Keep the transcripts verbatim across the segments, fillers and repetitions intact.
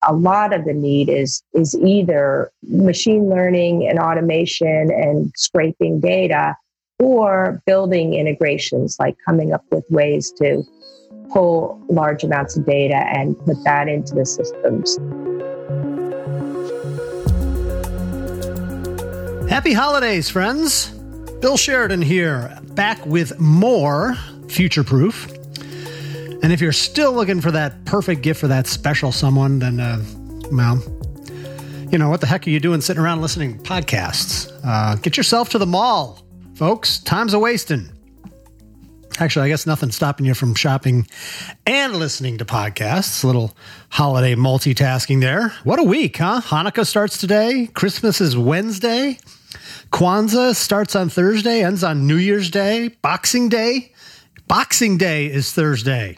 a lot of the need is, is either machine learning and automation and scraping data, or building integrations, like coming up with ways to pull large amounts of data and put that into the systems. Happy holidays, friends. Bill Sheridan here, back with more Future Proof. And if you're still looking for that perfect gift for that special someone, then, uh, well, you know, what the heck are you doing sitting around listening to podcasts? Uh, get yourself to the mall, folks. Time's a-wasting. Actually, I guess nothing's stopping you from shopping and listening to podcasts. A little holiday multitasking there. What a week, huh? Hanukkah starts today. Christmas is Wednesday. Kwanzaa starts on Thursday, ends on New Year's Day. Boxing Day. Boxing Day is Thursday,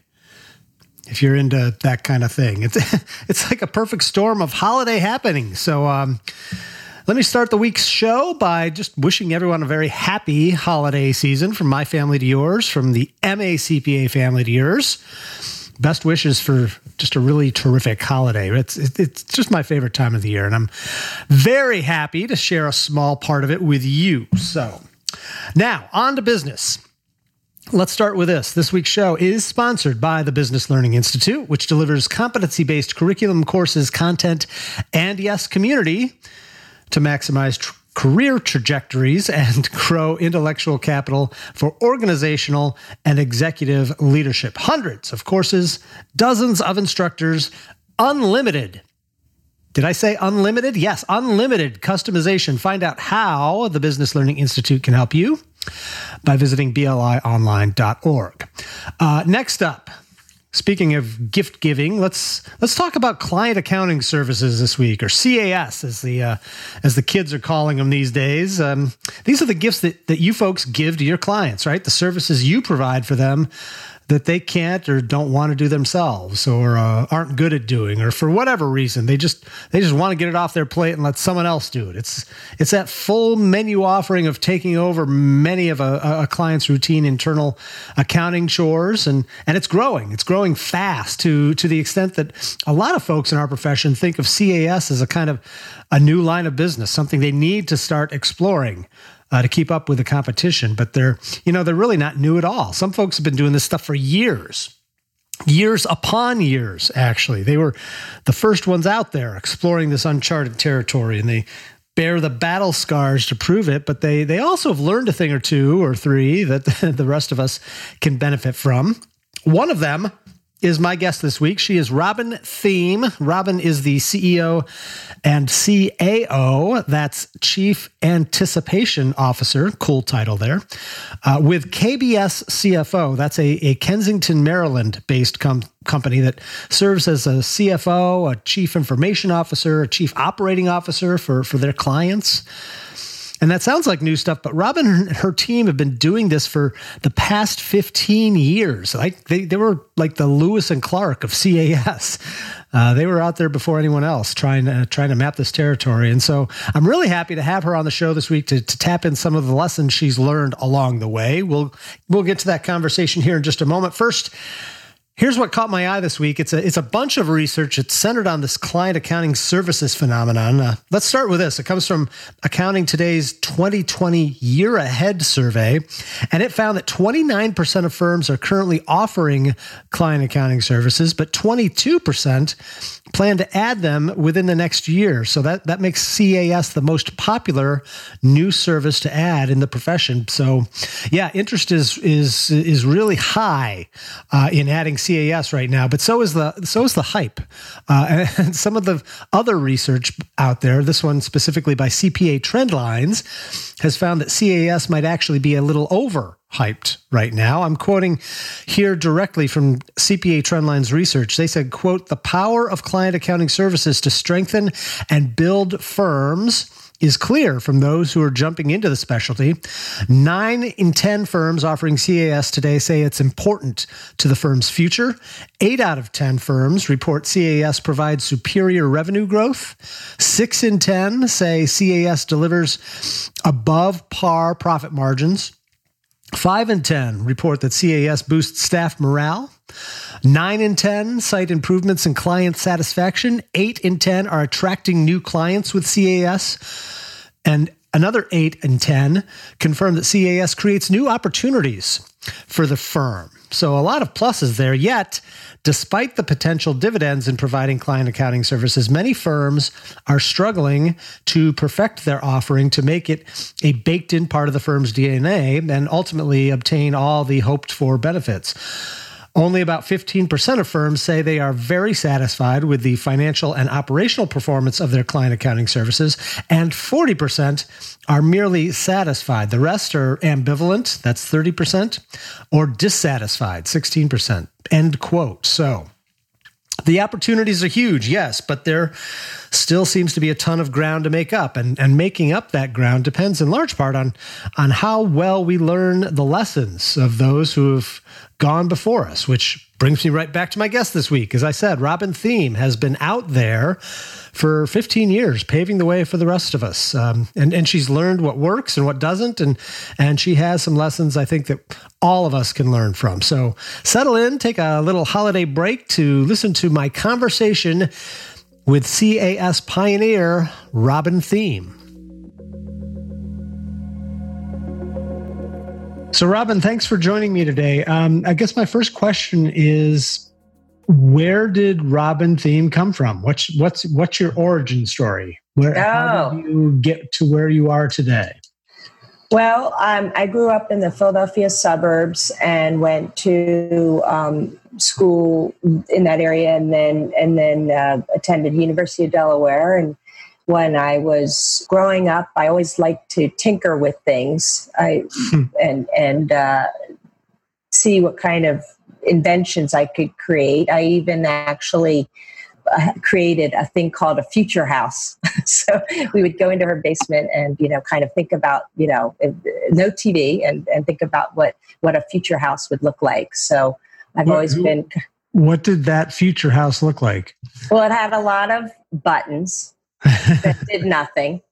if you're into that kind of thing. It's it's like a perfect storm of holiday happenings. So um, let me start the week's show by just wishing everyone a very happy holiday season, from my family to yours, from the M A C P A family to yours. Best wishes for just a really terrific holiday. It's it's just my favorite time of the year, and I'm very happy to share a small part of it with you. So now, on to business. Let's start with this. This week's show is sponsored by the Business Learning Institute, which delivers competency-based curriculum, courses, content, and, yes, community to maximize tr- career trajectories and grow intellectual capital for organizational and executive leadership. Hundreds of courses, dozens of instructors, unlimited. Did I say unlimited? Yes, unlimited customization. Find out how the Business Learning Institute can help you by visiting B L I online dot org. Uh, next up, speaking of gift giving, let's let's talk about client accounting services this week, or C A S, as the uh, as the kids are calling them these days. Um, these are the gifts that that you folks give to your clients, right? The services you provide for them that they can't or don't want to do themselves, or uh, aren't good at doing, or for whatever reason they just they just want to get it off their plate and let someone else do it. It's it's that full menu offering of taking over many of a, a client's routine internal accounting chores, and and it's growing. It's growing fast to to the extent that a lot of folks in our profession think of C A S as a kind of a new line of business, something they need to start exploring Uh, to keep up with the competition. But they're, you know, they're really not new at all. Some folks have been doing this stuff for years, years upon years, actually. They were the first ones out there exploring this uncharted territory, and they bear the battle scars to prove it, but they, they also have learned a thing or two or three that the rest of us can benefit from. One of them is my guest this week. She is Robin Thieme. Robin is the C E O and C A O, that's Chief Anticipation Officer, cool title there, uh, with K B S C F O. That's a, a Kensington, Maryland-based com- company that serves as a C F O, a Chief Information Officer, a Chief Operating Officer for, for their clients. And that sounds like new stuff, but Robin and her team have been doing this for the past fifteen years. Like they, they were like the Lewis and Clark of C A S. Uh, they were out there before anyone else trying to, trying to map this territory. And so I'm really happy to have her on the show this week to, to tap in some of the lessons she's learned along the way. We'll, we'll get to that conversation here in just a moment. First, here's what caught my eye this week. It's a it's a bunch of research. It's centered on this client accounting services phenomenon. Uh, let's start with this. It comes from Accounting Today's twenty twenty Year Ahead survey, and it found that twenty-nine percent of firms are currently offering client accounting services, but twenty-two percent plan to add them within the next year. So that, that makes C A S the most popular new service to add in the profession. So yeah, interest is is is really high uh, in adding C A S right now, but so is the so is the hype. Uh, and some of the other research out there, this one specifically by C P A Trendlines, has found that C A S might actually be a little overhyped right now. I'm quoting here directly from C P A Trendlines research. They said, quote, "The power of client accounting services to strengthen and build firms is clear from those who are jumping into the specialty. Nine in ten firms offering C A S today say it's important to the firm's future. Eight out of ten firms report C A S provides superior revenue growth. Six in ten say C A S delivers above par profit margins. Five in ten report that C A S boosts staff morale. Nine in ten cite improvements in client satisfaction. Eight in ten are attracting new clients with C A S. And another eight in ten confirm that C A S creates new opportunities for the firm. So a lot of pluses there. Yet, despite the potential dividends in providing client accounting services, many firms are struggling to perfect their offering to make it a baked-in part of the firm's D N A and ultimately obtain all the hoped-for benefits. Only about fifteen percent of firms say they are very satisfied with the financial and operational performance of their client accounting services, and forty percent are merely satisfied. The rest are ambivalent, that's thirty percent, or dissatisfied, sixteen percent. End quote. So the opportunities are huge, yes, but there still seems to be a ton of ground to make up. And, and making up that ground depends in large part on, on how well we learn the lessons of those who have gone before us, which brings me right back to my guest this week. As I said, Robin Thiem has been out there for fifteen years, paving the way for the rest of us. Um, and, and she's learned what works and what doesn't. And, and she has some lessons I think that all of us can learn from. So settle in, take a little holiday break to listen to my conversation with C A S pioneer Robin Thiem. So, Robin, thanks for joining me today. Um, I guess my first question is, where did Robin Thiem come from? What's what's what's your origin story? Where oh. How did you get to where you are today? Well, um, I grew up in the Philadelphia suburbs and went to um, school in that area, and then and then uh, attended University of Delaware. And when I was growing up, I always liked to tinker with things, I and and uh, see what kind of inventions I could create. I even actually uh, created a thing called a future house. So we would go into her basement and, you know, kind of think about, you know, no T V and, and think about what, what a future house would look like. So I've what, always been. What did that future house look like? Well, it had a lot of buttons that did nothing.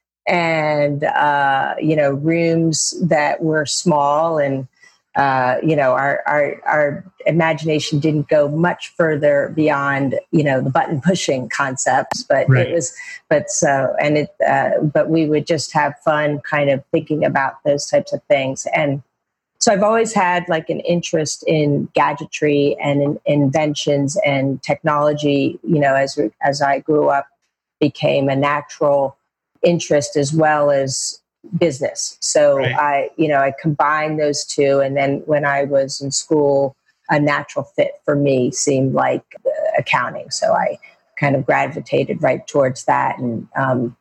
And, uh, you know, rooms that were small and, Uh, you know, our, our our imagination didn't go much further beyond, you know, the button pushing concepts, but right. it was, but so, and it, uh, but we would just have fun kind of thinking about those types of things. And so I've always had like an interest in gadgetry and in inventions and technology, you know, as, as I grew up, became a natural interest as well as business. So right. I, you know, I combined those two. And then when I was in school, a natural fit for me seemed like uh, accounting. So I kind of gravitated right towards that, and um,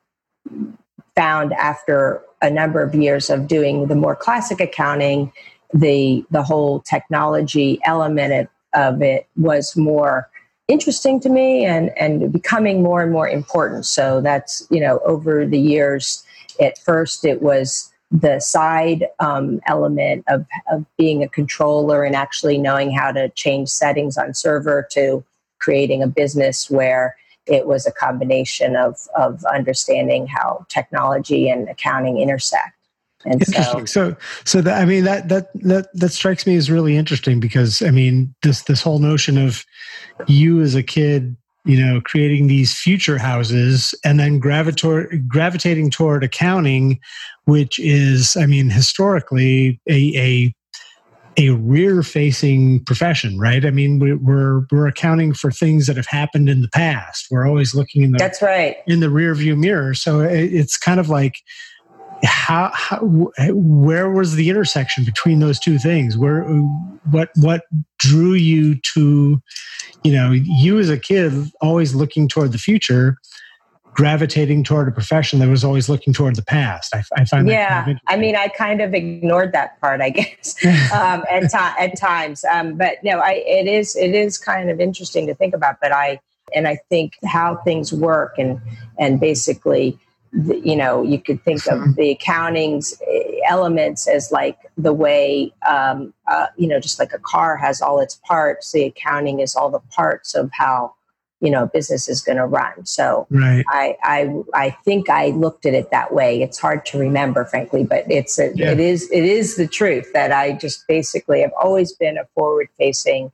found after a number of years of doing the more classic accounting, the, the whole technology element of, of it was more interesting to me and, and becoming more and more important. So that's, you know, over the years, at first, it was the side um, element of, of being a controller and actually knowing how to change settings on server, to creating a business where it was a combination of, of understanding how technology and accounting intersect. And interesting. So, so, so that, I mean, that, that, that, that strikes me as really interesting because, I mean, this, this whole notion of you as a kid, you know, creating these future houses and then gravitor- gravitating toward accounting, which is, I mean, historically a a, a rear-facing profession, right? I mean, we, we're we're accounting for things that have happened in the past. We're always looking in the that's right in the rear view mirror. So it, it's kind of like, how, how where was the intersection between those two things? Where what what drew you to, you know, you as a kid always looking toward the future, gravitating toward a profession that was always looking toward the past? I, I find yeah, that kind of I mean, I kind of ignored that part, I guess, um, at to- at times. Um, but no, I it is it is kind of interesting to think about. But I and I think how things work and and basically, you know, you could think of the accounting's elements as like the way, um, uh, you know, just like a car has all its parts, the accounting is all the parts of how, you know, business is going to run. So right. I, I, I think I looked at it that way. It's hard to remember, frankly, but it's, a, yeah. it is, it is the truth that I just basically have always been a forward facing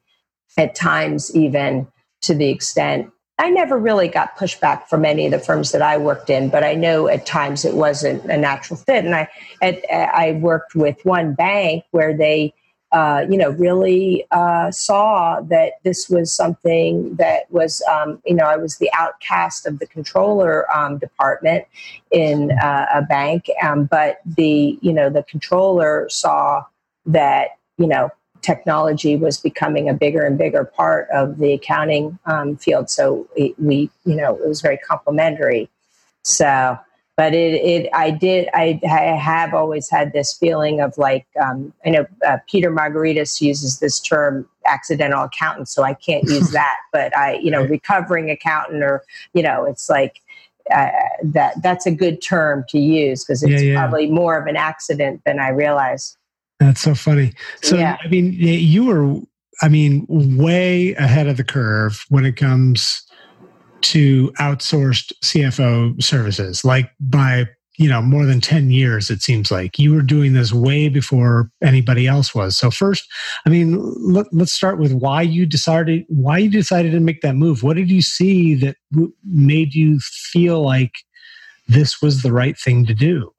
at times even to the extent, I never really got pushback from any of the firms that I worked in, but I know at times it wasn't a natural fit. And I, at, I worked with one bank where they, uh, you know, really uh, saw that this was something that was, um, you know, I was the outcast of the controller um, department in uh, a bank, um, but the, you know, the controller saw that, you know, technology was becoming a bigger and bigger part of the accounting um, field. So we, we, you know, it was very complementary. So, but it, it, I did, I, I have always had this feeling of like, um, I know uh, Peter Margaritis uses this term accidental accountant, so I can't use that, but I, you know, recovering accountant, or, you know, it's like, uh, that, that's a good term to use because it's yeah, yeah. probably more of an accident than I realize. That's so funny. So, yeah. I mean, you were, I mean, way ahead of the curve when it comes to outsourced C F O services, like by, you know, more than ten years, it seems like. You were doing this way before anybody else was. So first, I mean, let, let's start with why you decided, why you decided to make that move. What did you see that made you feel like this was the right thing to do?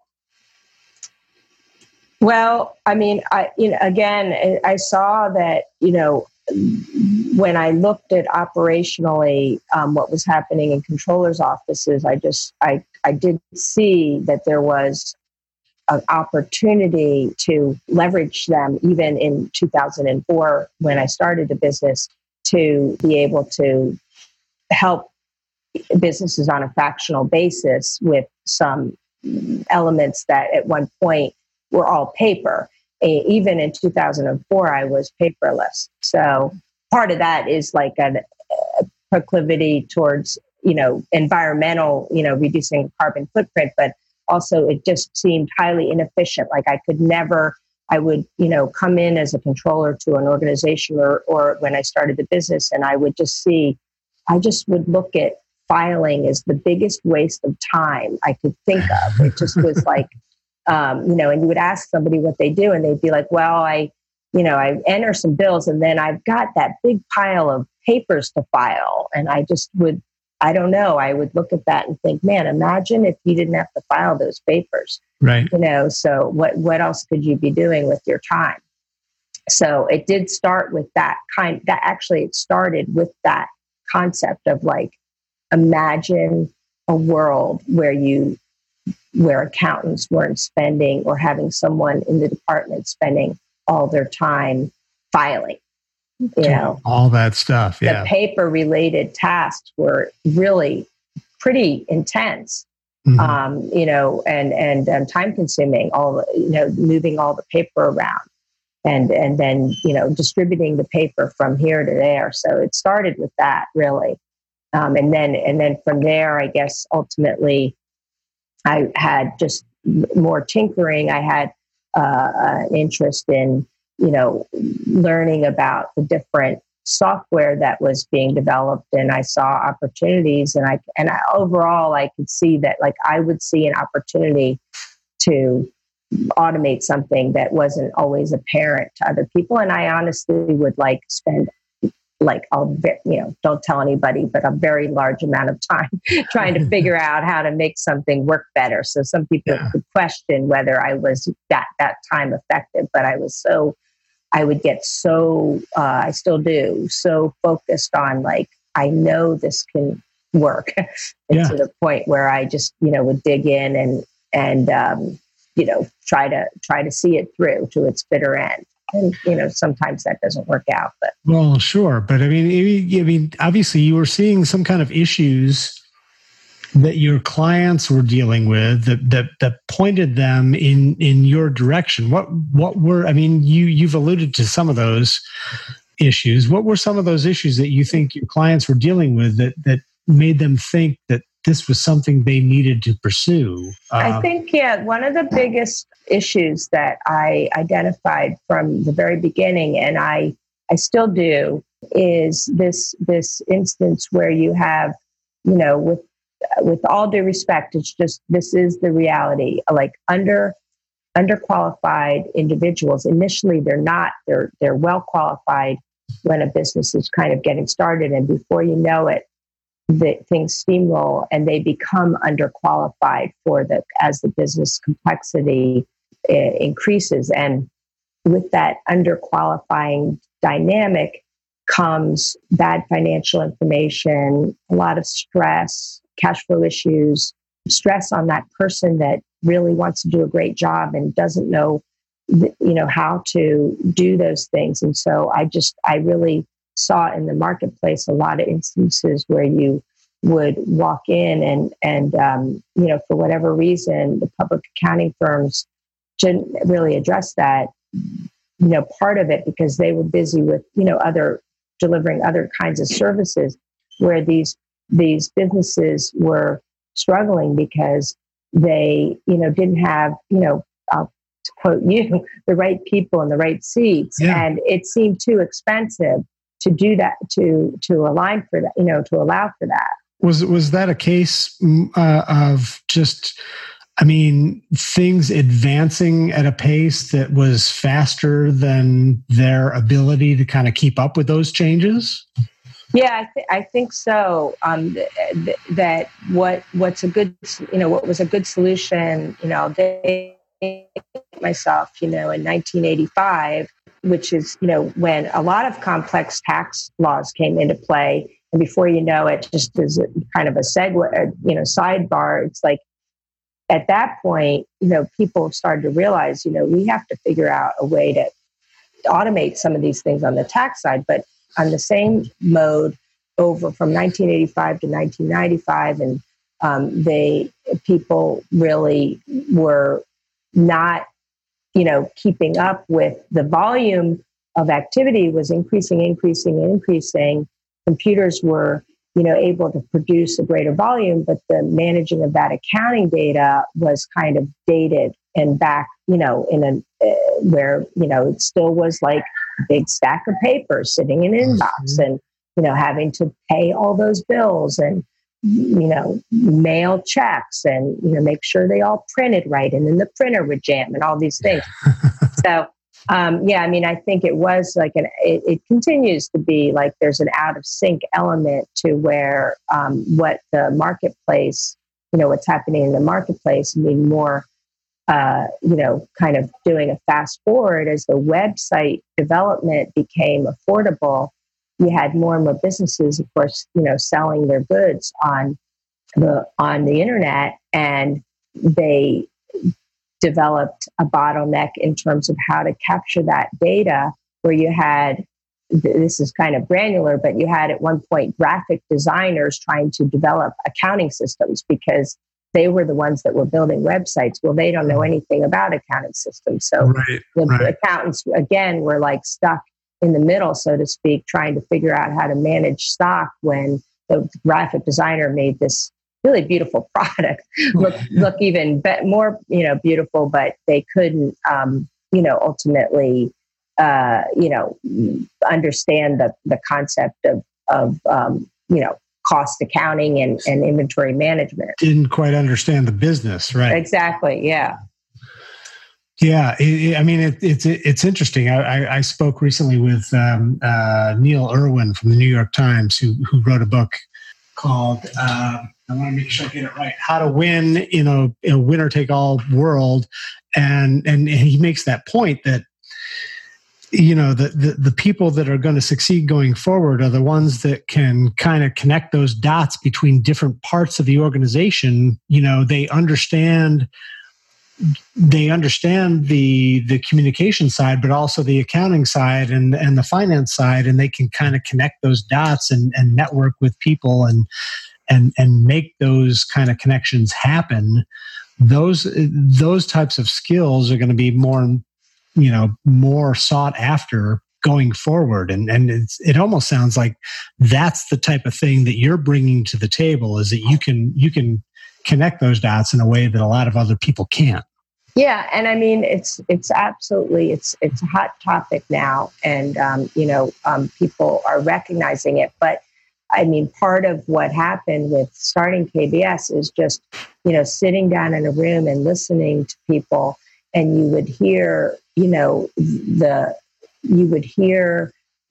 Well, I mean, I, you know, again, I saw that, you know, when I looked at operationally um, what was happening in controllers' offices, I just, I, I did see that there was an opportunity to leverage them even in two thousand four when I started the business to be able to help businesses on a fractional basis with some elements that at one point were all paper. Even in two thousand four, I was paperless. So part of that is like a, a proclivity towards, you know, environmental, you know, reducing carbon footprint, but also it just seemed highly inefficient. Like I could never, I would, you know, come in as a controller to an organization or, or when I started the business, and I would just see, I just would look at filing as the biggest waste of time I could think of. It just was like, Um, you know, and you would ask somebody what they do, and they'd be like, well, I, you know, I enter some bills, and then I've got that big pile of papers to file. And I just would, I don't know, I would look at that and think, man, imagine if you didn't have to file those papers. Right. You know, so what, what else could you be doing with your time? So it did start with that kind, that actually it started with that concept of like, imagine a world where you where accountants weren't spending or having someone in the department spending all their time filing, you know, all that stuff. Yeah. The paper related tasks were really pretty intense, mm-hmm. um, you know, and, and um, time consuming, all the, you know, moving all the paper around and, and then, you know, distributing the paper from here to there. So it started with that really. Um, and then, and then from there, I guess ultimately, I had just more tinkering. I had uh, an interest in, you know, learning about the different software that was being developed, and I saw opportunities. And I and I, overall, I could see that, like, I would see an opportunity to automate something that wasn't always apparent to other people. And I honestly would like spend. Like, I'll, you know, don't tell anybody, but a very large amount of time trying to figure out how to make something work better. So some people yeah. could question whether I was that, that time effective, but I was so, I would get so, uh, I still do, so focused on like, I know this can work and yeah. to the point where I just, you know, would dig in and, and, um, you know, try to, try to see it through to its bitter end. And, you know, sometimes that doesn't work out, but. Well, sure. But I mean, I mean, obviously you were seeing some kind of issues that your clients were dealing with that, that, that pointed them in, in your direction. What, what were, I mean, you, you've alluded to some of those issues. What were some of those issues that you think your clients were dealing with that, that made them think that this was something they needed to pursue? Um, I think, yeah, one of the biggest issues that I identified from the very beginning, and I, I still do, is this this instance where you have, you know, with with all due respect, it's just, this is the reality. Like under underqualified individuals, initially they're not, they're they're well qualified when a business is kind of getting started, and before you know it, the things steamroll and they become underqualified for the as the business complexity uh, increases. And with that underqualifying dynamic comes bad financial information, a lot of stress, cash flow issues, stress on that person that really wants to do a great job and doesn't know, you know, how to do those things. And so I just, I really saw in the marketplace a lot of instances where you would walk in and, and um, you know, for whatever reason, the public accounting firms didn't really address that, you know, part of it because they were busy with, you know, other delivering other kinds of services, where these these businesses were struggling because they, you know, didn't have, you know, uh, to quote you, the right people in the right seats. Yeah. And it seemed too expensive to do that, to to align for that, you know, to allow for that. Was was that a case uh, of just, I mean, things advancing at a pace that was faster than their ability to kind of keep up with those changes? Yeah, I, th- I think so. Um, th- th- that what what's a good, you know, what was a good solution, you know, they myself, you know, in nineteen eighty-five, which is, you know, when a lot of complex tax laws came into play, and before you know it, just as a, kind of a segue, you know, sidebar, it's like at that point, you know, people started to realize, you know, we have to figure out a way to automate some of these things on the tax side, but on the same mode over from nineteen eighty-five to nineteen ninety-five. And um, they, people really were not, you know, keeping up with the volume of activity was increasing, increasing, increasing. Computers were, you know, able to produce a greater volume, but the managing of that accounting data was kind of dated and back, you know, in a, uh, where, you know, it still was like a big stack of paper sitting in an inbox mm-hmm. and, you know, having to pay all those bills and, you know, mail checks and, you know, make sure they all printed right. And then the printer would jam and all these things. So, um, yeah, I mean, I think it was like an, it, it continues to be like there's an out of sync element to where um, what the marketplace, you know, what's happening in the marketplace, I mean, more, uh, you know, kind of doing a fast forward as the website development became affordable. You had more and more businesses, of course, you know, selling their goods on the on the internet, and they developed a bottleneck in terms of how to capture that data. Where you had, this is kind of granular, but you had at one point graphic designers trying to develop accounting systems because they were the ones that were building websites. Well, they don't know anything about accounting systems, so right, the right. accountants again were like stuck in the middle, so to speak, trying to figure out how to manage stock when the graphic designer made this really beautiful product look look even be- more, you know, beautiful, but they couldn't, um, you know, ultimately, uh, you know, understand the the concept of of um, you know, cost accounting and, and inventory management. Didn't quite understand the business, right? Exactly. Yeah. Yeah, it, I mean, it, it's it's interesting. I, I, I spoke recently with um, uh, Neil Irwin from the New York Times, who who wrote a book called uh, I want to make sure I get it right: How to Win in a, in a Winner-Take-All World. And and he makes that point that, you know, the, the the people that are going to succeed going forward are the ones that can kind of connect those dots between different parts of the organization. You know, they understand. They understand the the communication side, but also the accounting side and, and the finance side, and they can kind of connect those dots and, and network with people and and and make those kind of connections happen. Those those types of skills are going to be more, you know, more sought after going forward. And and it's, it almost sounds like that's the type of thing that you're bringing to the table, is that you can you can connect those dots in a way that a lot of other people can't. Yeah, and I mean, it's it's absolutely it's it's a hot topic now, and um, you know, um, people are recognizing it. But I mean, part of what happened with starting K B S is just, you know, sitting down in a room and listening to people, and you would hear, you know, the you would hear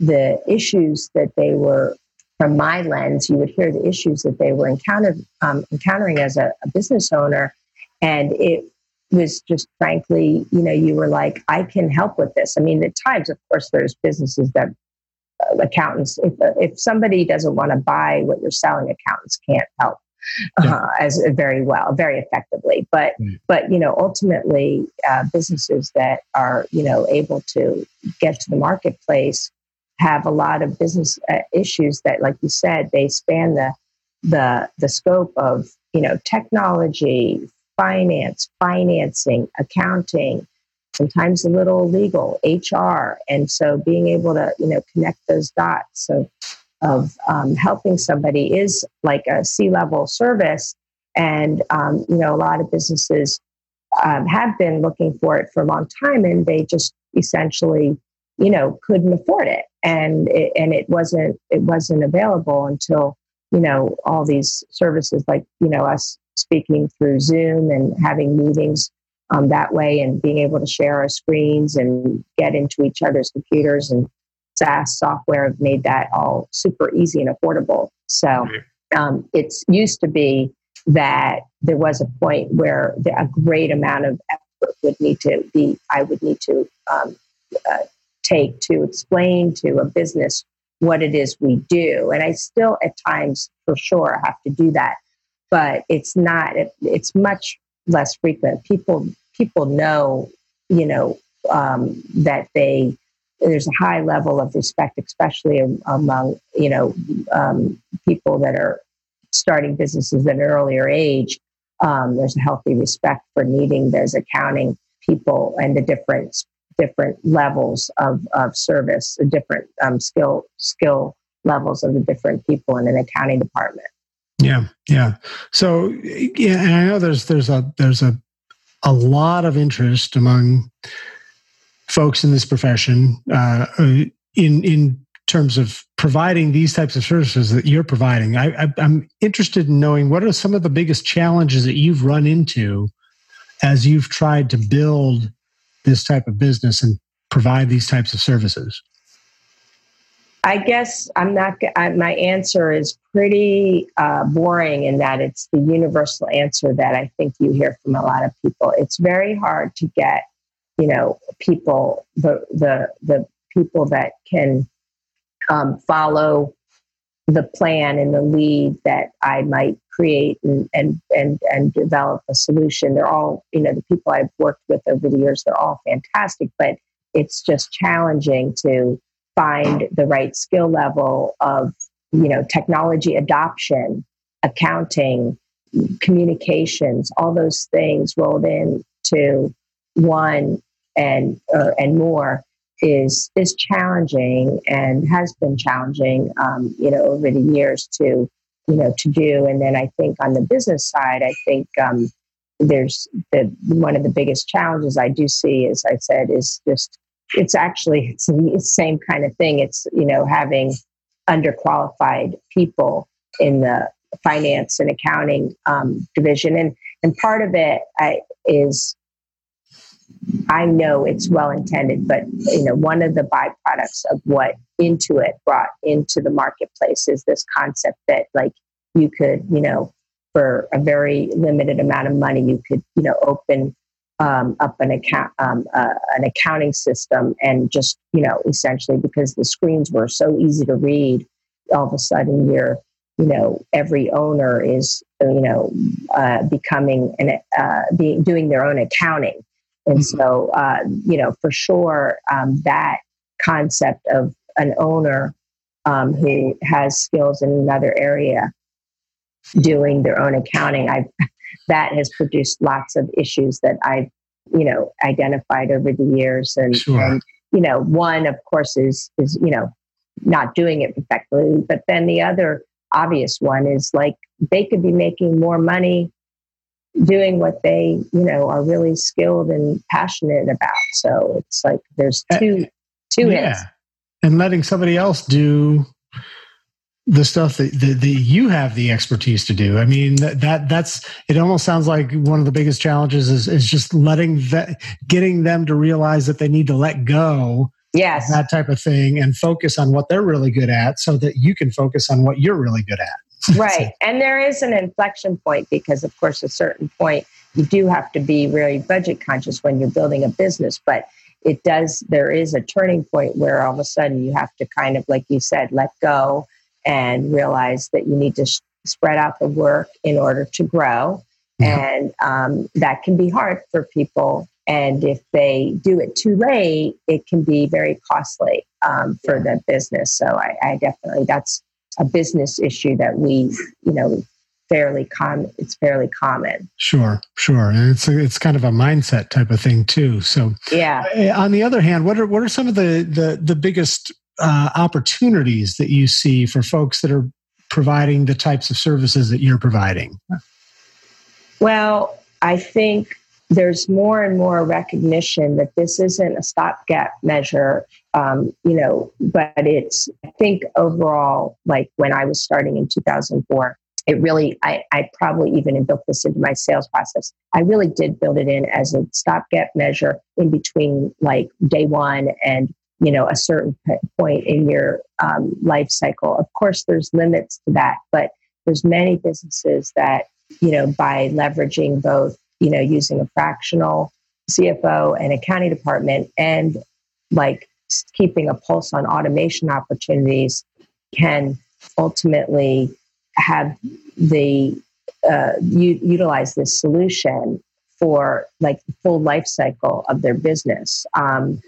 the issues that they were, from my lens, you would hear the issues that they were encountered, um, encountering as a, a business owner. And it was just, frankly, you know, you were like, I can help with this. I mean, at times, of course, there's businesses that uh, accountants, if, if somebody doesn't want to buy what you're selling, accountants can't help yeah. uh, as very well, very effectively. But, mm. but, you know, ultimately, uh, businesses that are, you know, able to get to the marketplace have a lot of business uh, issues that, like you said, they span the, the, the scope of, you know, technology, finance, financing, accounting, sometimes a little legal, H R. And so being able to, you know, connect those dots of, of um, helping somebody is like a C-level service. And, um, you know, a lot of businesses um, have been looking for it for a long time, and they just essentially, you know, couldn't afford it. And it, and it wasn't, it wasn't available until, you know, all these services like, you know, us speaking through Zoom and having meetings um, that way, and being able to share our screens and get into each other's computers, and SaaS software have made that all super easy and affordable. So um, it's used to be that there was a point where the, a great amount of effort would need to be, I would need to um, uh, take to explain to a business what it is we do. And I still at times for sure have to do that. But it's not, it, it's much less frequent. People people know, you know, um, that they, there's a high level of respect, especially among, you know, um, people that are starting businesses at an earlier age. Um, there's a healthy respect for needing those accounting people and the different different levels of, of service, the different um, skill skill levels of the different people in an accounting department. Yeah, yeah. So, yeah, and I know there's there's a there's a a lot of interest among folks in this profession uh, in in terms of providing these types of services that you're providing. I, I, I'm interested in knowing what are some of the biggest challenges that you've run into as you've tried to build this type of business and provide these types of services. I guess I'm not. I, my answer is pretty uh, boring in that it's the universal answer that I think you hear from a lot of people. It's very hard to get, you know, people the the the people that can um, follow the plan and the lead that I might create and and and and develop a solution. They're all, you know, the people I've worked with over the years. They're all fantastic, but it's just challenging to find the right skill level of, you know, technology adoption, accounting, communications, all those things rolled into one and uh, and more is is challenging and has been challenging, um, you know, over the years to, you know, to do. And then I think on the business side, I think um, there's the one of the biggest challenges I do see, as I said, is just it's actually it's the same kind of thing. It's, you know, having underqualified people in the finance and accounting um, division, and and part of it I, is I know it's well intended, but you know, one of the byproducts of what Intuit brought into the marketplace is this concept that, like, you could, you know, for a very limited amount of money, you could, you know, open um, up an account, um, uh, an accounting system, and just, you know, essentially because the screens were so easy to read, all of a sudden you're, you know, every owner is, you know, uh, becoming an, uh, being doing their own accounting. And mm-hmm. so, uh, you know, for sure, um, that concept of an owner um, who has skills in another area doing their own accounting, I've, that has produced lots of issues that I've, you know, identified over the years. And, sure. and you know, one, of course, is, is, you know, not doing it effectively. But then the other obvious one is, like, they could be making more money doing what they, you know, are really skilled and passionate about. So it's like there's two, two yeah. hits. And letting somebody else do the stuff that, that, that you have the expertise to do. I mean, that, that that's, it almost sounds like one of the biggest challenges is, is just letting that, getting them to realize that they need to let go Yes. That type of thing, and focus on what they're really good at so that you can focus on what you're really good at. Right. And there is an inflection point because, of course, at a certain point, you do have to be really budget conscious when you're building a business. But it does, there is a turning point where all of a sudden you have to kind of, like you said, let go and realize that you need to sh- spread out the work in order to grow. Yeah. And um, that can be hard for people. And if they do it too late, it can be very costly um, for the business. So I, I definitely, that's a business issue that we, you know, fairly common. It's fairly common. Sure, sure, and it's it's kind of a mindset type of thing too. So yeah. On the other hand, what are what are some of the the the biggest uh, opportunities that you see for folks that are providing the types of services that you're providing? Well, I think there's more and more recognition that this isn't a stopgap measure, um, you know, but it's, I think overall, like when I was starting in two thousand four, it really, I, I probably even built this into my sales process. I really did build it in as a stopgap measure in between like day one and, you know, a certain point in your um, life cycle. Of course, there's limits to that, but there's many businesses that, you know, by leveraging both, you know, using a fractional C F O and accounting department and like keeping a pulse on automation opportunities can ultimately have the uh, u- utilize this solution for like the full life cycle of their business. Um,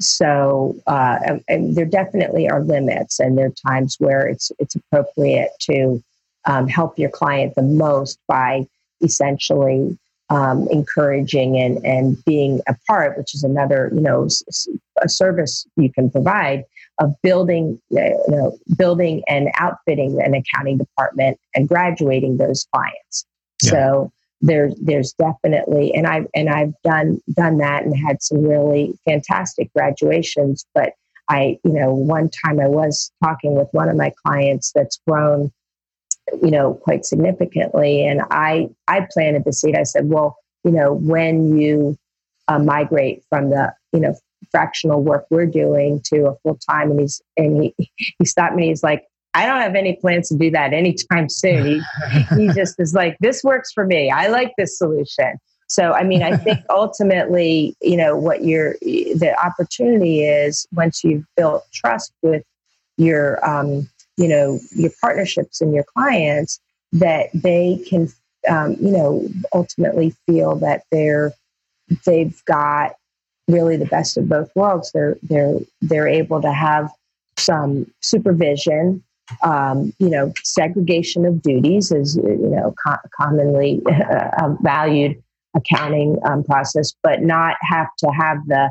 so uh, and, and there definitely are limits, and there are times where it's it's appropriate to um, help your client the most by essentially um, encouraging and and being a part, which is another you know s- a service you can provide, of building, you know, building and outfitting an accounting department and graduating those clients. Yeah. So there's there's definitely, and I've and I've done done that and had some really fantastic graduations. But I, you know, one time I was talking with one of my clients that's grown, you know, quite significantly, and I I planted the seed. I said, well, you know, when you uh, migrate from the, you know, fractional work we're doing to a full time, and he's and he he stopped me. He's like, I don't have any plans to do that anytime soon. He he just is like, this works for me. I like this solution. So I mean, I think ultimately, you know, what your the opportunity is once you've built trust with your um, you know your partnerships and your clients, that they can um, you know ultimately feel that they're they've got really the best of both worlds. They're they're they're able to have some supervision, um, you know, segregation of duties is you know co- commonly uh, valued accounting um, process, but not have to have the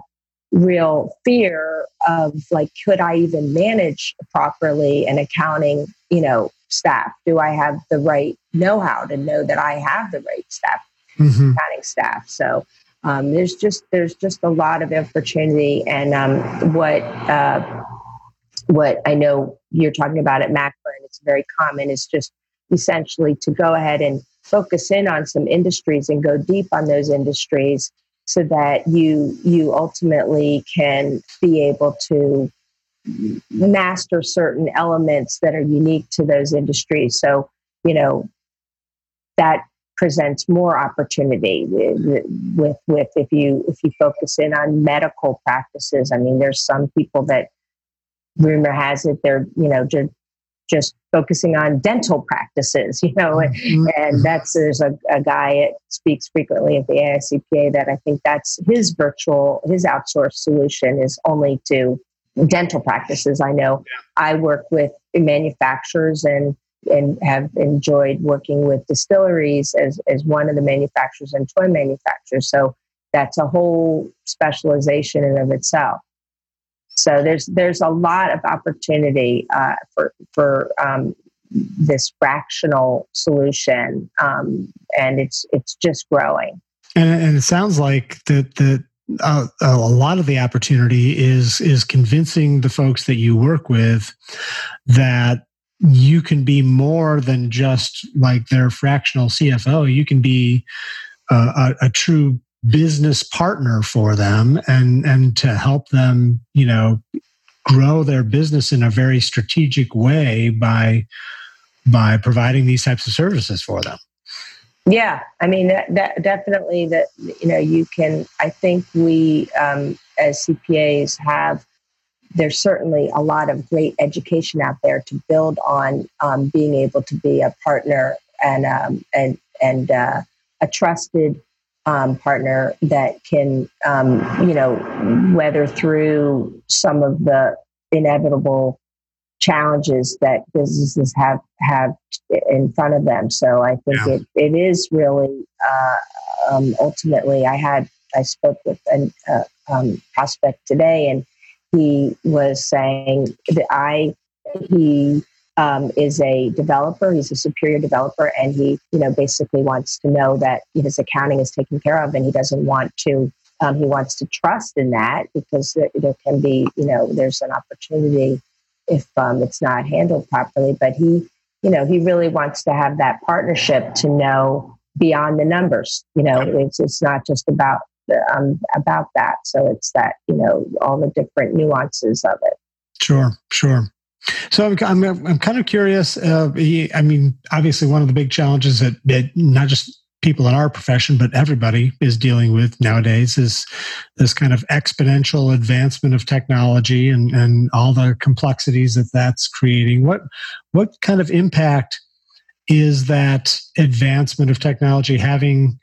real fear of like, could I even manage properly an accounting, you know, staff? Do I have the right know-how to know that I have the right staff, mm-hmm. accounting staff? So. Um, there's just there's just a lot of opportunity, and um, what uh, what I know you're talking about at Macro, and it's very common, is just essentially to go ahead and focus in on some industries and go deep on those industries, so that you you ultimately can be able to master certain elements that are unique to those industries. So you know that presents more opportunity with, with with if you if you focus in on medical practices. I mean, there's some people that rumor has it they're you know just just focusing on dental practices, you know, mm-hmm. and that's there's a, a guy that speaks frequently at the A I C P A that I think that's his virtual his outsourced solution is only to dental practices. I know yeah. I work with manufacturers and. and have enjoyed working with distilleries as, as one of the manufacturers and toy manufacturers. So that's a whole specialization in of itself. So there's there's a lot of opportunity uh, for for um, this fractional solution, um, and it's it's just growing. And, and it sounds like that that uh, a lot of the opportunity is is convincing the folks that you work with that you can be more than just like their fractional C F O. You can be uh, a, a true business partner for them and, and to help them, you know, grow their business in a very strategic way by, by providing these types of services for them. Yeah, I mean, that, that definitely that, you know, you can, I think we, um, as C P As have, there's certainly a lot of great education out there to build on um, being able to be a partner and, um, and, and uh, a trusted um, partner that can, um, you know, weather through some of the inevitable challenges that businesses have have in front of them. So I think yeah. it, it is really uh, um, ultimately. I had I spoke with a uh, um, prospect today, and he was saying that I he um, is a developer. He's a superior developer, and he you know basically wants to know that his accounting is taken care of, and he doesn't want to. Um, he wants to trust in that because there, there can be you know there's an opportunity if um, it's not handled properly. But he, you know, he really wants to have that partnership to know beyond the numbers. You know, it's it's not just about the, um about that. So it's that you know all the different nuances of it. Sure, sure. So I'm I'm, I'm kind of curious. Uh, I mean, obviously, one of the big challenges that, that not just people in our profession, but everybody is dealing with nowadays is this kind of exponential advancement of technology and, and all the complexities that that's creating. What, what kind of impact is that advancement of technology having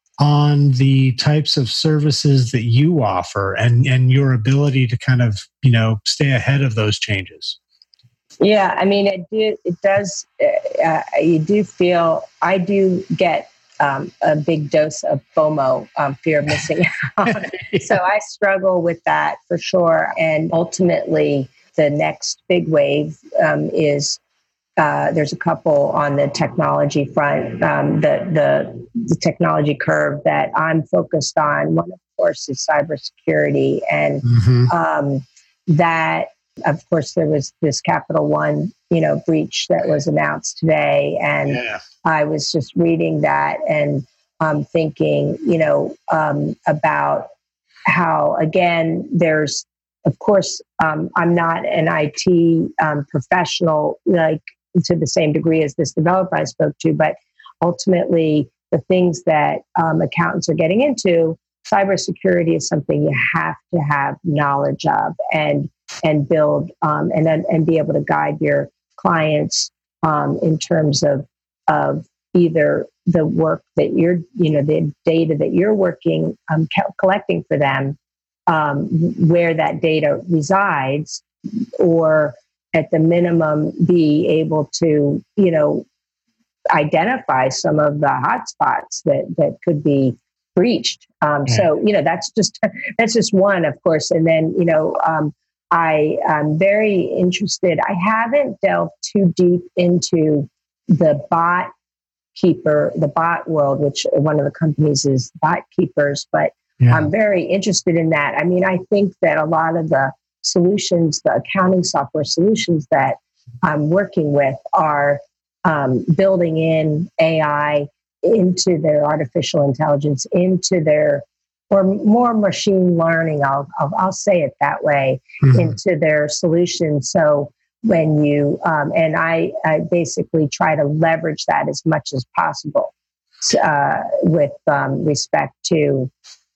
on the types of services that you offer and, and your ability to kind of, you know, stay ahead of those changes? Yeah, I mean, it do, it does, uh, you do feel, I do get Um, a big dose of FOMO, um, fear of missing out. So I struggle with that for sure. And ultimately, the next big wave um, is uh, there's a couple on the technology front, um, the, the the technology curve that I'm focused on. One, of course, is cybersecurity, and mm-hmm. um, that, of course, there was this Capital One, you know, breach that was announced today, and. Yeah. I was just reading that and um, thinking, you know, um, about how, again, there's, of course, um, I'm not an I T um, professional, like to the same degree as this developer I spoke to, but ultimately the things that um, accountants are getting into, cybersecurity is something you have to have knowledge of and and build um, and and be able to guide your clients um, in terms of of either the work that you're, you know, the data that you're working, um, co- collecting for them, um, where that data resides, or at the minimum be able to, you know, identify some of the hotspots that, that could be breached. Um, yeah. So, you know, that's just, that's just one, of course. And then, you know, um, I am very interested. I haven't delved too deep into the bot keeper, the bot world, which one of the companies is Bot Keepers, but yeah. I'm very interested in that. I mean, I think that a lot of the solutions, the accounting software solutions that I'm working with are um, building in A I into their artificial intelligence, into their, or more machine learning, I'll, I'll, I'll say it that way, mm-hmm. into their solutions. So when you, um, and I, I basically try to leverage that as much as possible uh, with um, respect to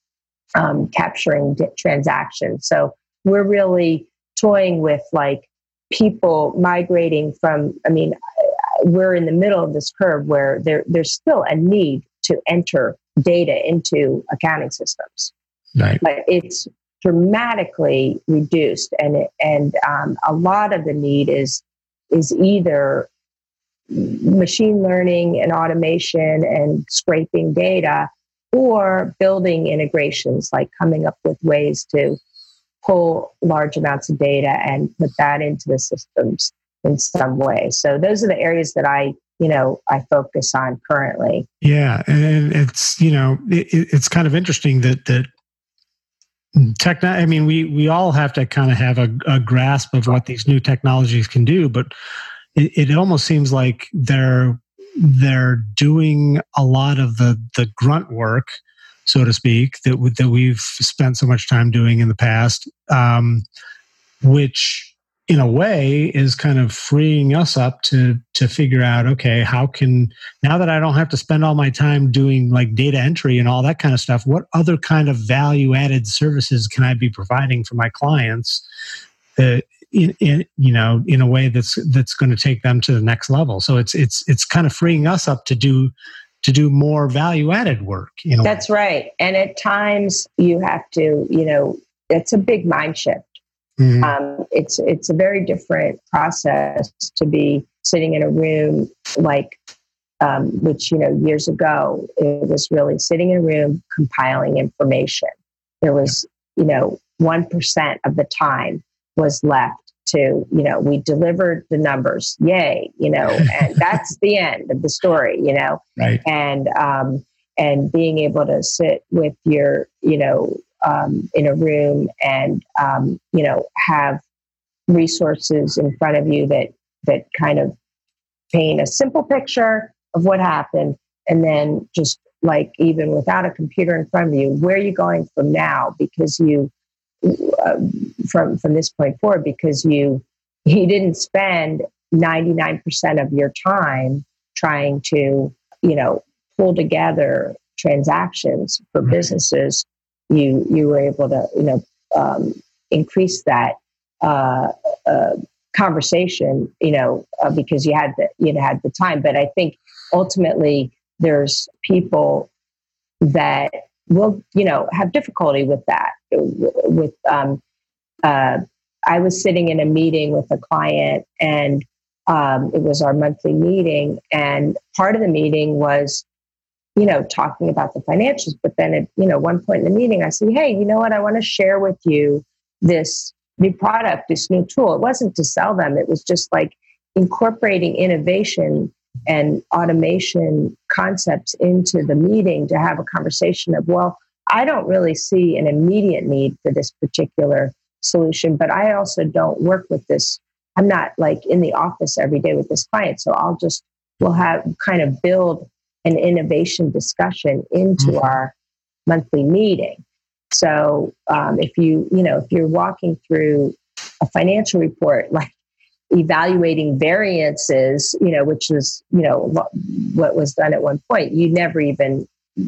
um, capturing d- transactions. So we're really toying with like people migrating from, I mean, we're in the middle of this curve where there, there's still a need to enter data into accounting systems. Right. But it's dramatically reduced, and it, and um, a lot of the need is is either machine learning and automation and scraping data, or building integrations, like coming up with ways to pull large amounts of data and put that into the systems in some way. So those are the areas that I, you know, I focus on currently. Yeah, and it's, you know, it, it's kind of interesting that that. Tech, I mean, we, we all have to kind of have a, a grasp of what these new technologies can do, but it, it almost seems like they're they're doing a lot of the, the grunt work so to speak, that w- that we've spent so much time doing in the past, um, which in a way is kind of freeing us up to to figure out, okay, how can, now that I don't have to spend all my time doing like data entry and all that kind of stuff, what other kind of value added services can I be providing for my clients, uh, in, in you know in a way that's that's going to take them to the next level. So it's it's it's kind of freeing us up to do to do more value added work. You know, that's right. And at times you have to, you know, it's a big mind shift. Mm-hmm. Um, it's it's a very different process to be sitting in a room like, um, which, you know, years ago, it was really sitting in a room compiling information. There was, you know, one percent of the time was left to, you know, we delivered the numbers, yay, you know, and that's the end of the story, you know, right. And, um, and being able to sit with your, you know, Um, in a room and, um, you know, have resources in front of you that, that kind of paint a simple picture of what happened. And then just like, even without a computer in front of you, where are you going from now? Because you, uh, from, from this point forward, because you, you didn't spend ninety-nine percent of your time trying to, you know, pull together transactions for right. businesses. You you were able to, you know, um, increase that uh, uh, conversation, you know, uh, because you had the you had the time. But I think ultimately there's people that will, you know, have difficulty with that. With um, uh, I was sitting in a meeting with a client, and um, it was our monthly meeting, and part of the meeting was, you know, talking about the financials. But then at, you know, one point in the meeting, I said, hey, you know what? I want to share with you this new product, this new tool. It wasn't to sell them. It was just like incorporating innovation and automation concepts into the meeting to have a conversation of, well, I don't really see an immediate need for this particular solution, but I also don't work with this. I'm not like in the office every day with this client. So I'll just, we'll have kind of build an innovation discussion into mm-hmm. our monthly meeting. So um, if you, you know, if you're walking through a financial report, like evaluating variances, you know, which is, you know, what, what was done at one point, you never even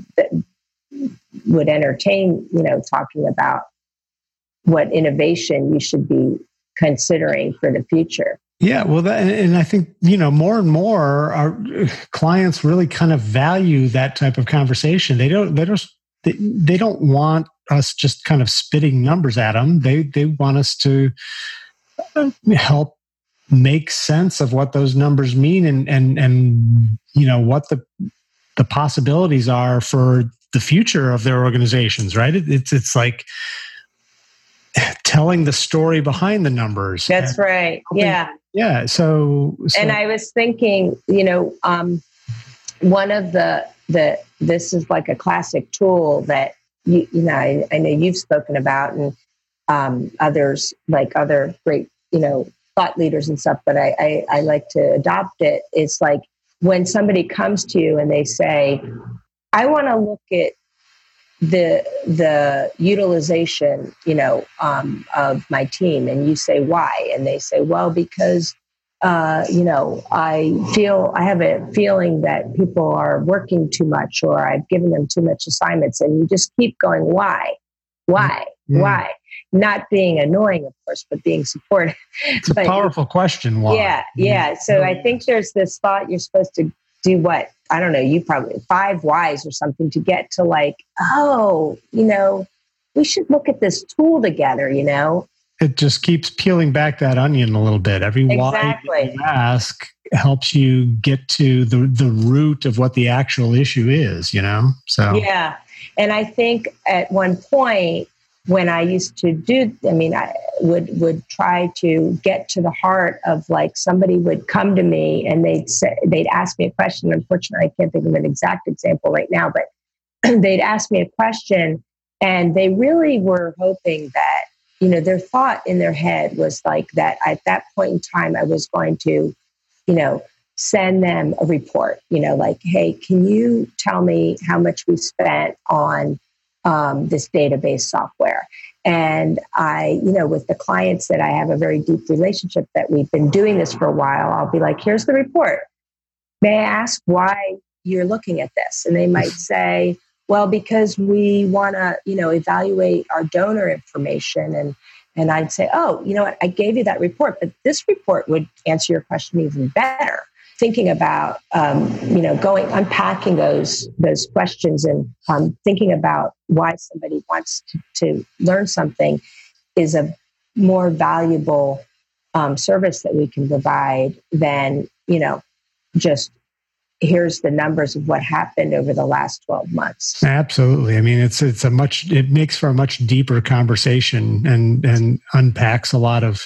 would entertain, you know, talking about what innovation you should be considering for the future. Yeah, well, that, and I think, you know, more and more our clients really kind of value that type of conversation. They don't, they don't, they, they don't want us just kind of spitting numbers at them. They, they want us to help make sense of what those numbers mean, and, and, and, you know, what the, the possibilities are for the future of their organizations, right? It, it's, it's like telling the story behind the numbers. That's and right. Yeah. Yeah. So, so, and I was thinking, you know, um, one of the, the, this is like a classic tool that, you, you know, I, I know you've spoken about, and um, others, like other great, you know, thought leaders and stuff, but I, I, I like to adopt it. It's like when somebody comes to you and they say, I want to look at the the utilization, you know, um, of my team, and you say why, and they say, well, because uh, you know, I feel I have a feeling that people are working too much, or I've given them too much assignments, and you just keep going, why, why, mm-hmm. why? Not being annoying, of course, but being supportive. It's a but, powerful question. Why? Yeah, yeah. So mm-hmm. I think there's this thought you're supposed to do what? I don't know, you probably five whys or something to get to like, oh, you know, we should look at this tool together, you know? It just keeps peeling back that onion a little bit. Every exactly. why that you ask helps you get to the, the root of what the actual issue is, you know? So yeah. And I think at one point when I used to do, I mean, I would, would try to get to the heart of like, somebody would come to me and they'd say, they'd ask me a question. Unfortunately, I can't think of an exact example right now, but they'd ask me a question, and they really were hoping that, you know, their thought in their head was like that at that point in time, I was going to, you know, send them a report, you know, like, hey, can you tell me how much we spent on um, this database software. And I, you know, with the clients that I have a very deep relationship that we've been doing this for a while, I'll be like, here's the report. May I ask why you're looking at this? And they might say, well, because we want to, you know, evaluate our donor information. And, and I'd say, oh, you know what? I gave you that report, but this report would answer your question even better. Thinking about, um, you know, going, unpacking those, those questions and um, thinking about why somebody wants to, to learn something is a more valuable um, service that we can provide than, you know, just here's the numbers of what happened over the last twelve months. Absolutely. I mean, it's it's a much, it makes for a much deeper conversation and and unpacks a lot of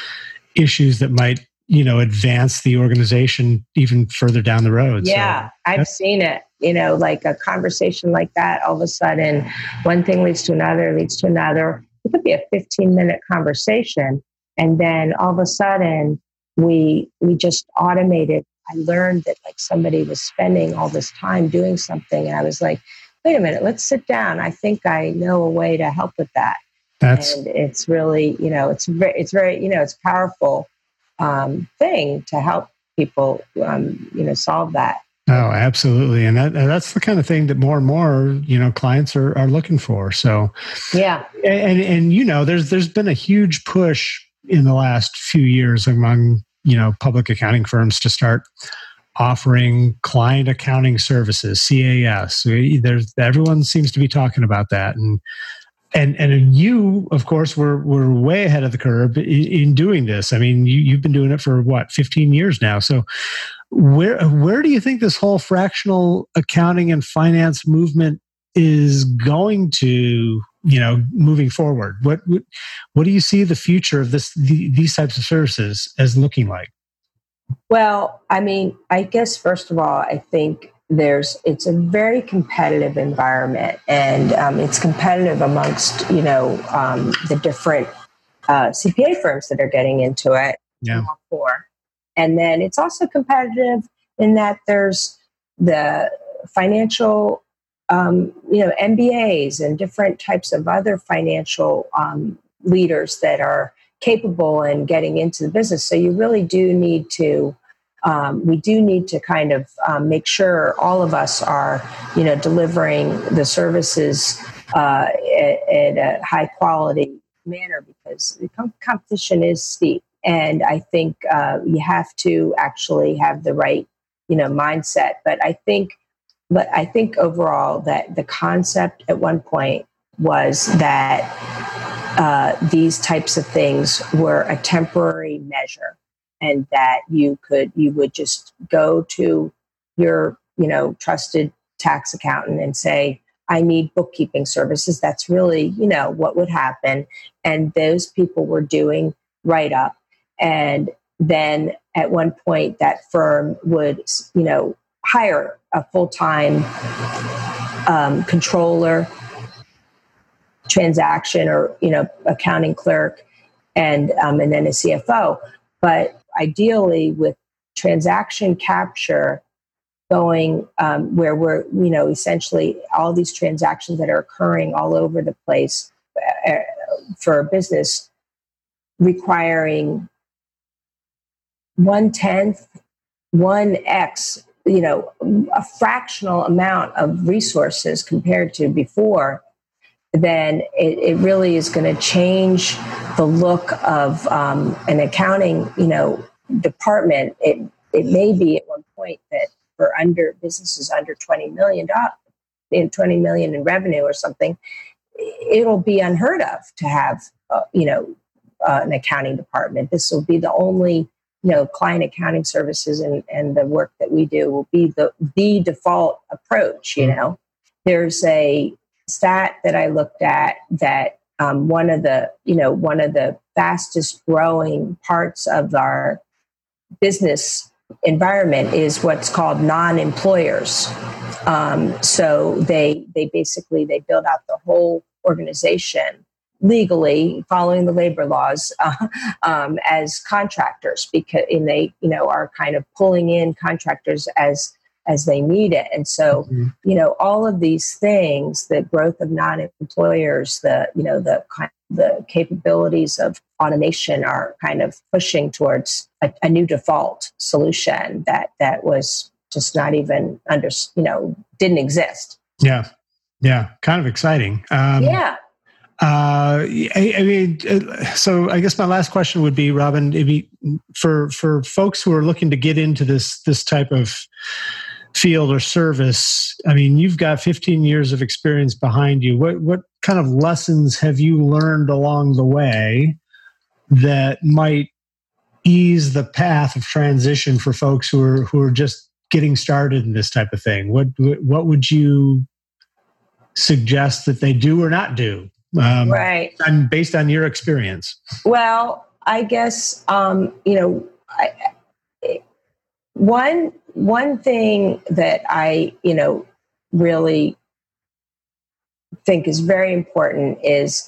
issues that might, you know, advance the organization even further down the road. Yeah, so, I've seen it, you know, like a conversation like that, all of a sudden, one thing leads to another, leads to another. It could be a fifteen minute conversation. And then all of a sudden, we we just automated. I learned that like somebody was spending all this time doing something. And I was like, wait a minute, let's sit down. I think I know a way to help with that. That's, and it's really, you know, it's very, it's very, you know, it's a powerful um, thing to help people, um, you know, solve that. Oh, absolutely. And that that's the kind of thing that more and more, you know, clients are, are looking for. So, yeah. And, and, you know, there's, there's been a huge push in the last few years among, you know, public accounting firms to start offering client accounting services, C A S. There's, everyone seems to be talking about that. And, and, and you, of course, were, were way ahead of the curve in, in doing this. I mean, you, you've been doing it for what, fifteen years now. So where, where do you think this whole fractional accounting and finance movement is going to, you know, moving forward? What, what, what do you see the future of this, the, these types of services as looking like? Well, I mean, I guess, first of all, I think there's, it's a very competitive environment, and um, it's competitive amongst, you know, um, the different uh, C P A firms that are getting into it. Yeah. For. And then it's also competitive in that there's the financial Um, you know, M B As and different types of other financial um, leaders that are capable in getting into the business. So you really do need to, um, we do need to kind of um, make sure all of us are, you know, delivering the services uh, at, at a high quality manner, because the com- competition is steep. And I think uh, you have to actually have the right, you know, mindset. But I think But I think overall that the concept at one point was that uh, these types of things were a temporary measure, and that you could, you would just go to your, you know, trusted tax accountant and say, I need bookkeeping services. That's really, you know, what would happen. And those people were doing write up. And then at one point that firm would, you know, hire a full-time um, controller, transaction, or, you know, accounting clerk, and um, and then a C F O. But ideally, with transaction capture going um, where we're, you know, essentially all these transactions that are occurring all over the place uh, for a business requiring one tenth, one X, you know, a fractional amount of resources compared to before, then it, it really is going to change the look of um, an accounting, you know, department. It it may be at one point that for under businesses under twenty million dollars, in twenty million in revenue or something, it'll be unheard of to have, uh, you know, uh, an accounting department. This will be the only, you know, client accounting services, and, and the work that we do will be the, the default approach. You know, there's a stat that I looked at that um, one of the, you know, one of the fastest growing parts of our business environment is what's called non-employers. Um, so they, they basically, they build out the whole organization legally, following the labor laws, uh, um, as contractors, because and they, you know, are kind of pulling in contractors as as they need it. And so, mm-hmm. you know, all of these things, the growth of non-employers, the, you know, the the capabilities of automation are kind of pushing towards a, a new default solution that that was just not even under, you know, didn't exist. Yeah. Yeah. Kind of exciting. Um, yeah. Uh, I, I mean, so I guess my last question would be, Robin, be for for folks who are looking to get into this this type of field or service. I mean, you've got fifteen years of experience behind you. What what kind of lessons have you learned along the way that might ease the path of transition for folks who are who are just getting started in this type of thing? What what would you suggest that they do or not do? Um, right. And based on your experience. Well, I guess, um, you know, I, one, one thing that I, you know, really think is very important is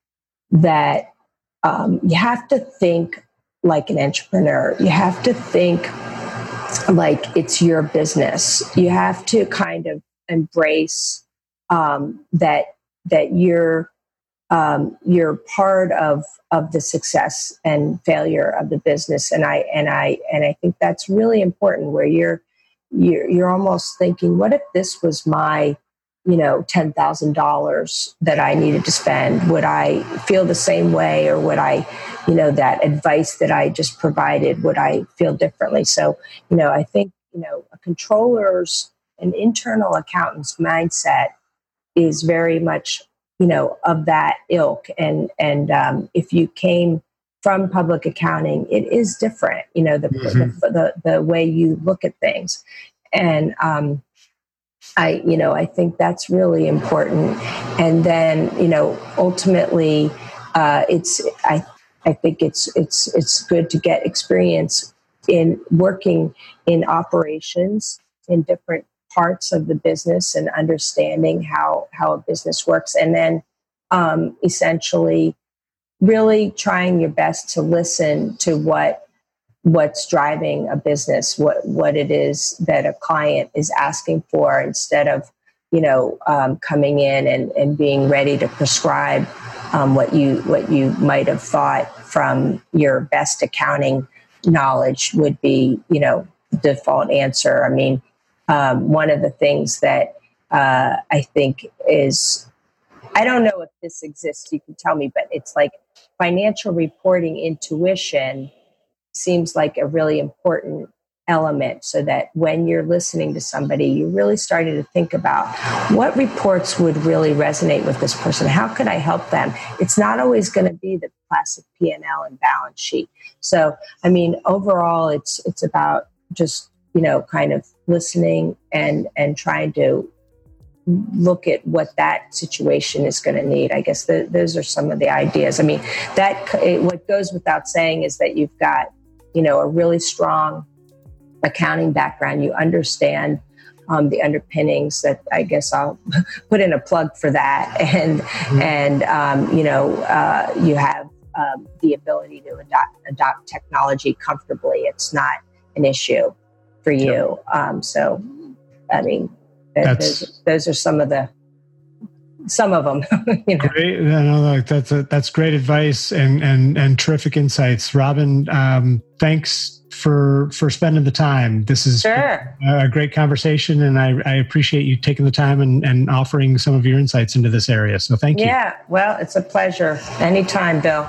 that um, you have to think like an entrepreneur. You have to think like it's your business. You have to kind of embrace um, that, that you're, Um, you're part of of the success and failure of the business, and I and I and I think that's really important. Where you're you're you're almost thinking, what if this was my, you know, ten thousand dollars that I needed to spend? Would I feel the same way, or would I, you know, that advice that I just provided, would I feel differently? So, you know, I think, you know, a controller's, an internal accountant's mindset is very much, you know, of that ilk. And, and um, if you came from public accounting, it is different, you know, the, mm-hmm. the, the, the way you look at things. And um, I, you know, I think that's really important. And then, you know, ultimately uh, it's, I, I think it's, it's, it's good to get experience in working in operations in different parts of the business and understanding how, how a business works. And then um, essentially really trying your best to listen to what, what's driving a business, what, what it is that a client is asking for, instead of, you know, um, coming in and, and being ready to prescribe um, what you, what you might have thought from your best accounting knowledge would be, you know, the default answer. I mean, Um, one of the things that uh, I think is, I don't know if this exists, you can tell me, but it's like financial reporting intuition seems like a really important element, so that when you're listening to somebody, you're really starting to think about what reports would really resonate with this person. How could I help them? It's not always going to be the classic P and L and balance sheet. So, I mean, overall, it's it's about just, you know, kind of listening and, and trying to look at what that situation is going to need. I guess the, those are some of the ideas. I mean, that it, what goes without saying is that you've got, you know, a really strong accounting background. You understand um, the underpinnings. That I guess I'll put in a plug for that. And, mm-hmm. and um, you know, uh, you have um, the ability to adopt, adopt technology comfortably. It's not an issue for you. Um, so, I mean, those, those are some of the, some of them. You know? Great. No, that's a, that's great advice and and and terrific insights, Robin. Um, thanks for for spending the time. This is sure. a, a great conversation, and I, I appreciate you taking the time and, and offering some of your insights into this area. So, thank you. Yeah. Well, it's a pleasure. Anytime, Bill.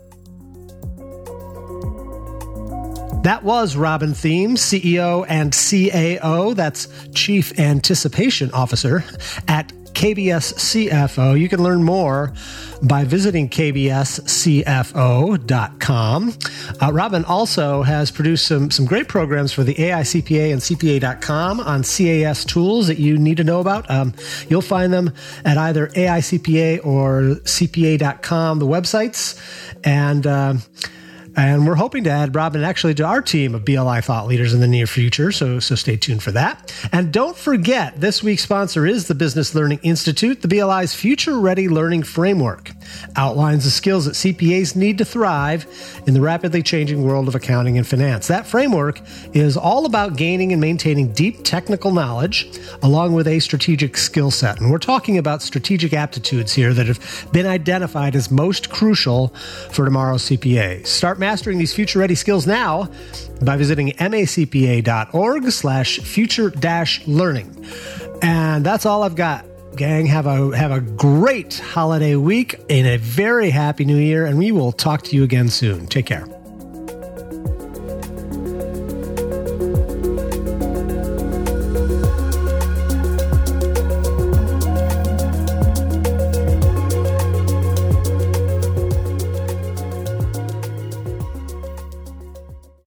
That was Robin Thiem, C E O and C A O, that's Chief Anticipation Officer at K B S C F O. You can learn more by visiting K B S C F O dot com. Uh, Robin also has produced some, some great programs for the A I C P A and C P A dot com on C A S tools that you need to know about. Um, you'll find them at either A I C P A or C P A dot com, the websites. And uh, And we're hoping to add Robin actually to our team of B L I thought leaders in the near future, so so stay tuned for that. And don't forget, this week's sponsor is the Business Learning Institute, the B L I's future-ready learning framework. Outlines the skills that C P As need to thrive in the rapidly changing world of accounting and finance. That framework is all about gaining and maintaining deep technical knowledge along with a strategic skill set. And we're talking about strategic aptitudes here that have been identified as most crucial for tomorrow's C P As. Start mastering these future-ready skills now by visiting macpa.org slash future dash learning. And that's all I've got. Gang, have a have a great holiday week and a very happy new year, and we will talk to you again soon. Take care.